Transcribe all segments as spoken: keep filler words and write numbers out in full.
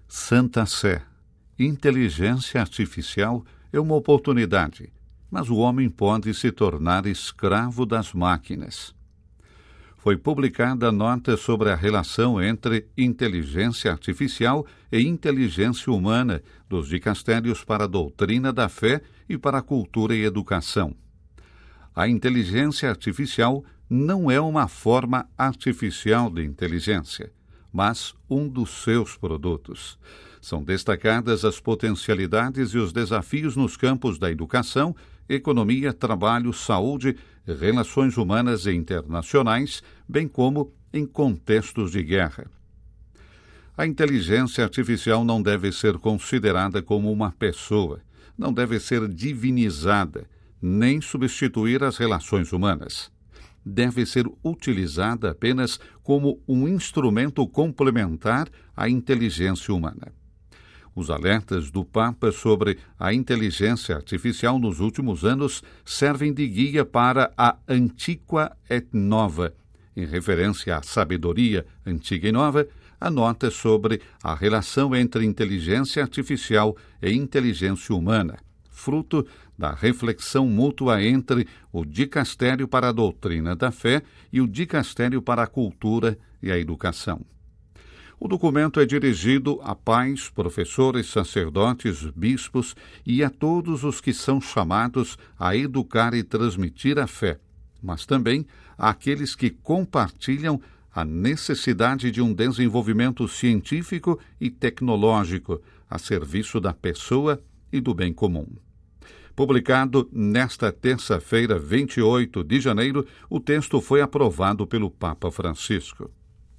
Santa Sé. Inteligência artificial é uma oportunidade, mas o homem pode se tornar escravo das máquinas. Foi publicada nota sobre a relação entre inteligência artificial e inteligência humana dos dicastérios para a doutrina da fé e para a cultura e educação. A inteligência artificial não é uma forma artificial de inteligência, mas um dos seus produtos. São destacadas as potencialidades e os desafios nos campos da educação, economia, trabalho, saúde, relações humanas e internacionais, bem como em contextos de guerra. A inteligência artificial não deve ser considerada como uma pessoa, não deve ser divinizada, nem substituir as relações humanas. Deve ser utilizada apenas como um instrumento complementar à inteligência humana. Os alertas do Papa sobre a inteligência artificial nos últimos anos servem de guia para a Antiqua et Nova. Em referência à sabedoria antiga e nova, a nota sobre a relação entre inteligência artificial e inteligência humana, fruto da reflexão mútua entre o Dicastério para a Doutrina da Fé e o Dicastério para a Cultura e a Educação. O documento é dirigido a pais, professores, sacerdotes, bispos e a todos os que são chamados a educar e transmitir a fé, mas também àqueles que compartilham a necessidade de um desenvolvimento científico e tecnológico a serviço da pessoa e do bem comum. Publicado nesta terça-feira, vinte e oito de janeiro, o texto foi aprovado pelo Papa Francisco.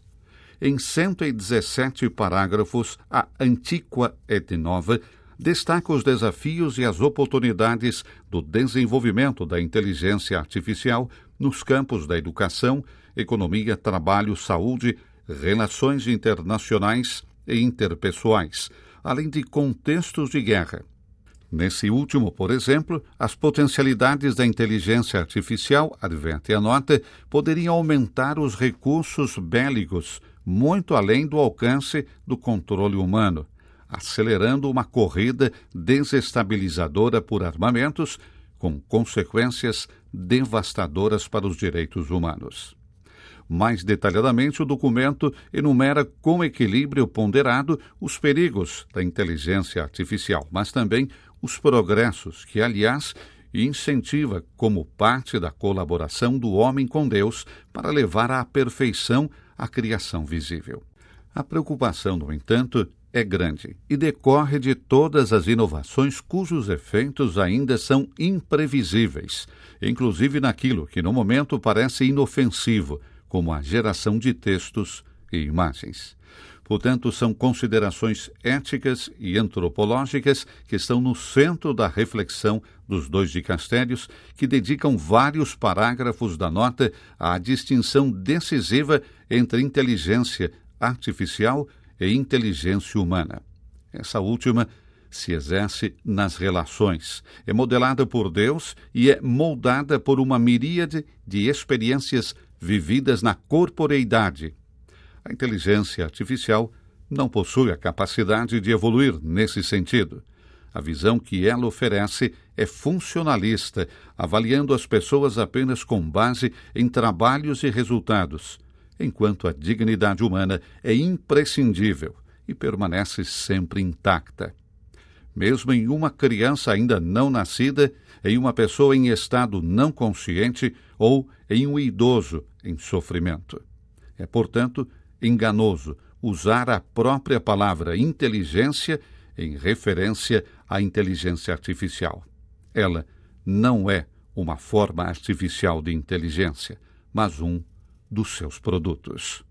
Em cento e dezessete parágrafos, a Antiqua et Nova destaca os desafios e as oportunidades do desenvolvimento da inteligência artificial nos campos da educação, economia, trabalho, saúde, relações internacionais e interpessoais, além de contextos de guerra. Nesse último, por exemplo, as potencialidades da inteligência artificial, adverte a nota, poderiam aumentar os recursos bélicos, muito além do alcance do controle humano, acelerando uma corrida desestabilizadora por armamentos, com consequências devastadoras para os direitos humanos. Mais detalhadamente, o documento enumera com equilíbrio ponderado os perigos da inteligência artificial, mas também os progressos que, aliás, incentiva como parte da colaboração do homem com Deus para levar à perfeição a criação visível. A preocupação, no entanto, é grande e decorre de todas as inovações cujos efeitos ainda são imprevisíveis, inclusive naquilo que no momento parece inofensivo, como a geração de textos e imagens. Portanto, são considerações éticas e antropológicas que estão no centro da reflexão dos dois dicastérios, que dedicam vários parágrafos da nota à distinção decisiva entre inteligência artificial e inteligência humana. Essa última se exerce nas relações, é modelada por Deus e é moldada por uma miríade de experiências vividas na corporeidade. A inteligência artificial não possui a capacidade de evoluir nesse sentido. A visão que ela oferece é funcionalista, avaliando as pessoas apenas com base em trabalhos e resultados, enquanto a dignidade humana é imprescindível e permanece sempre intacta. Mesmo em uma criança ainda não nascida, em uma pessoa em estado não consciente ou em um idoso em sofrimento. É, portanto, enganoso usar a própria palavra inteligência em referência à inteligência artificial. Ela não é uma forma artificial de inteligência, mas um dos seus produtos.